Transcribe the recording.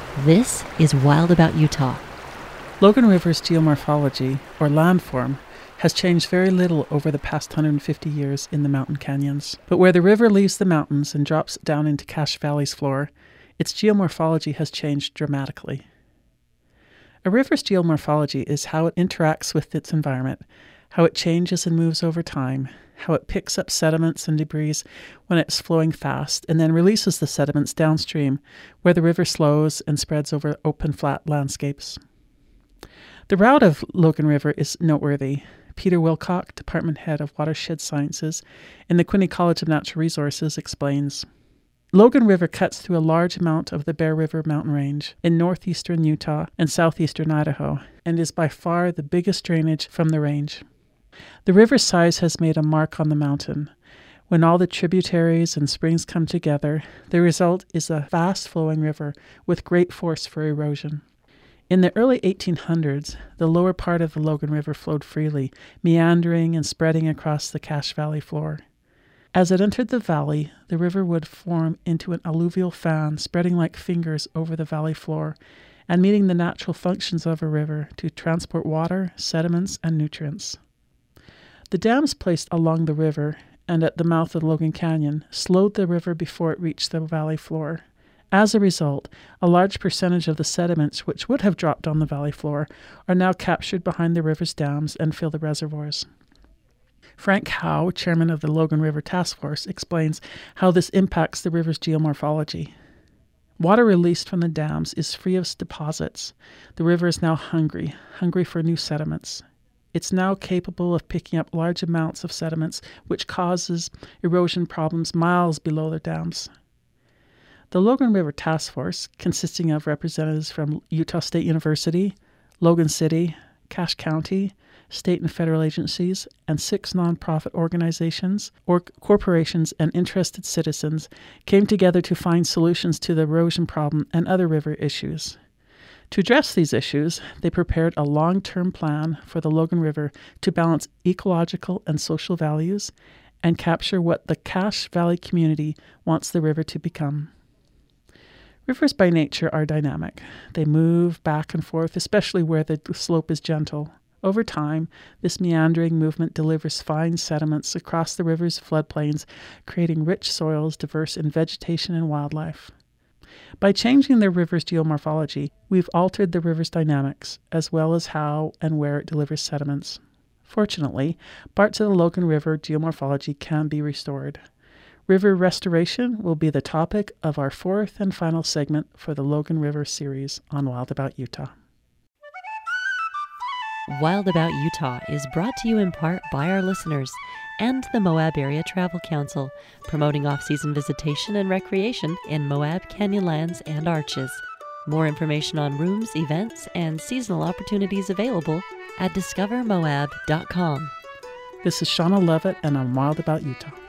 This is Wild About Utah. Logan River's geomorphology, or landform, has changed very little over the past 150 years in the mountain canyons. But where the river leaves the mountains and drops down into Cache Valley's floor, its geomorphology has changed dramatically. A river's geomorphology is how it interacts with its environment, how it changes and moves over time, how it picks up sediments and debris when it's flowing fast, and then releases the sediments downstream, where the river slows and spreads over open, flat landscapes. The route of Logan River is noteworthy. Peter Wilcock, Department Head of Watershed Sciences in the Quinney College of Natural Resources, explains, Logan River cuts through a large amount of the Bear River mountain range in northeastern Utah and southeastern Idaho, and is by far the biggest drainage from the range. The river's size has made a mark on the mountain. When all the tributaries and springs come together, the result is a fast-flowing river with great force for erosion. In the early 1800s, the lower part of the Logan River flowed freely, meandering and spreading across the Cache Valley floor. As it entered the valley, the river would form into an alluvial fan spreading like fingers over the valley floor and meeting the natural functions of a river to transport water, sediments, and nutrients. The dams placed along the river and at the mouth of Logan Canyon slowed the river before it reached the valley floor. As a result, a large percentage of the sediments which would have dropped on the valley floor are now captured behind the river's dams and fill the reservoirs. Frank Howe, chairman of the Logan River Task Force, explains how this impacts the river's geomorphology. Water released from the dams is free of deposits. The river is now hungry for new sediments. It's now capable of picking up large amounts of sediments, which causes erosion problems miles below the dams. The Logan River Task Force, consisting of representatives from Utah State University, Logan City, Cache County, state and federal agencies, and 6 nonprofit organizations, corporations, and interested citizens, came together to find solutions to the erosion problem and other river issues. To address these issues, they prepared a long-term plan for the Logan River to balance ecological and social values and capture what the Cache Valley community wants the river to become. Rivers by nature are dynamic. They move back and forth, especially where the slope is gentle. Over time, this meandering movement delivers fine sediments across the river's floodplains, creating rich soils diverse in vegetation and wildlife. By changing the river's geomorphology, we've altered the river's dynamics, as well as how and where it delivers sediments. Fortunately, parts of the Logan River geomorphology can be restored. River restoration will be the topic of our 4th and final segment for the Logan River series on Wild About Utah. Wild About Utah is brought to you in part by our listeners and the Moab Area Travel Council, promoting off-season visitation and recreation in Moab Canyonlands and Arches. More information on rooms, events, and seasonal opportunities available at discovermoab.com. This is Shauna Levitt, and I'm Wild About Utah.